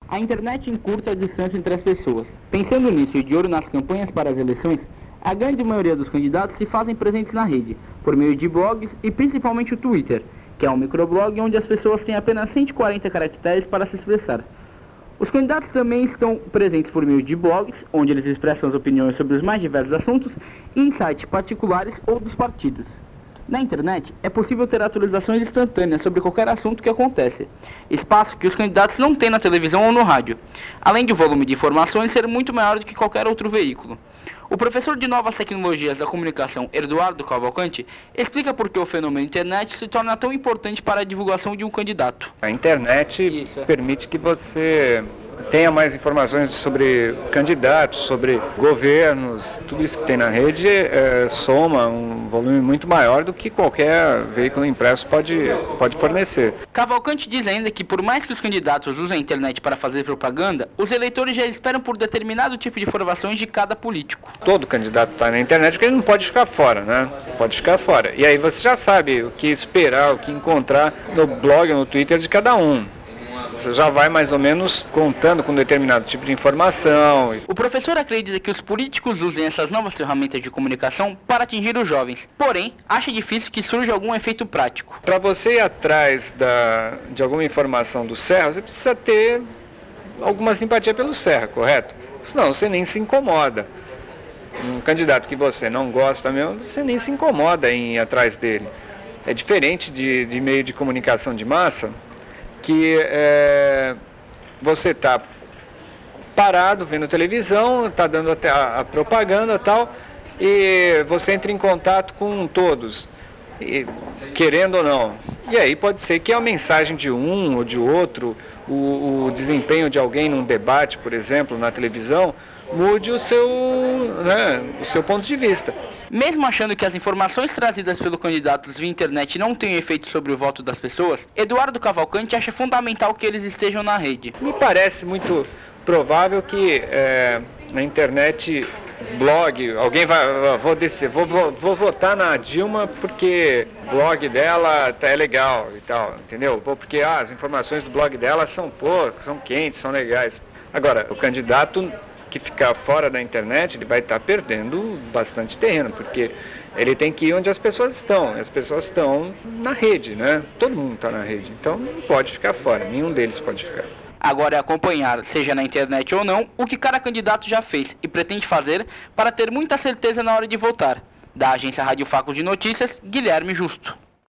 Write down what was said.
A internet encurta a distância entre as pessoas. Pensando nisso e de olho nas campanhas para as eleições, a grande maioria dos candidatos se fazem presentes na rede, por meio de blogs e principalmente o Twitter, que é um microblog onde as pessoas têm apenas 140 caracteres para se expressar. Os candidatos também estão presentes por meio de blogs, onde eles expressam as opiniões sobre os mais diversos assuntos, e em sites particulares ou dos partidos. Na internet, é possível ter atualizações instantâneas sobre qualquer assunto que acontece, espaço que os candidatos não têm na televisão ou no rádio, além de o volume de informações ser muito maior do que qualquer outro veículo. O professor de Novas Tecnologias da Comunicação, Eduardo Cavalcante, explica por que o fenômeno internet se torna tão importante para a divulgação de um candidato. A internet permite que você tenha mais informações sobre candidatos, sobre governos, tudo isso que tem na rede soma um volume muito maior do que qualquer veículo impresso pode fornecer. Cavalcante diz ainda que por mais que os candidatos usem a internet para fazer propaganda, os eleitores já esperam por determinado tipo de informações de cada político. Todo candidato está na internet porque ele não pode ficar fora, né? Pode ficar fora. E aí você já sabe o que esperar, o que encontrar no blog, no Twitter de cada um. Você já vai mais ou menos contando com determinado tipo de informação. O professor acredita que os políticos usem essas novas ferramentas de comunicação para atingir os jovens, porém, acha difícil que surja algum efeito prático. Para você ir atrás de alguma informação do Serra, você precisa ter alguma simpatia pelo Serra, correto? Senão você nem se incomoda. Um candidato que você não gosta mesmo, você nem se incomoda em ir atrás dele. É diferente de meio de comunicação de massa, que você está parado vendo televisão, está dando até a propaganda e tal, e você entra em contato com todos, querendo ou não. E aí pode ser que a mensagem de um ou de outro, o desempenho de alguém num debate, por exemplo, na televisão, mude o seu ponto de vista. Mesmo achando que as informações trazidas pelo candidato via internet não têm efeito sobre o voto das pessoas, Eduardo Cavalcante acha fundamental que eles estejam na rede. Me parece muito provável que na internet, blog, alguém vou votar na Dilma porque o blog dela é legal e tal, entendeu? Porque as informações do blog dela são quentes, são legais. Agora, o candidato que ficar fora da internet, ele vai estar perdendo bastante terreno, porque ele tem que ir onde as pessoas estão. As pessoas estão na rede, né? Todo mundo está na rede, então não pode ficar fora, nenhum deles pode ficar. Agora é acompanhar, seja na internet ou não, o que cada candidato já fez e pretende fazer para ter muita certeza na hora de votar. Da agência Rádio Faco de Notícias, Guilherme Justo.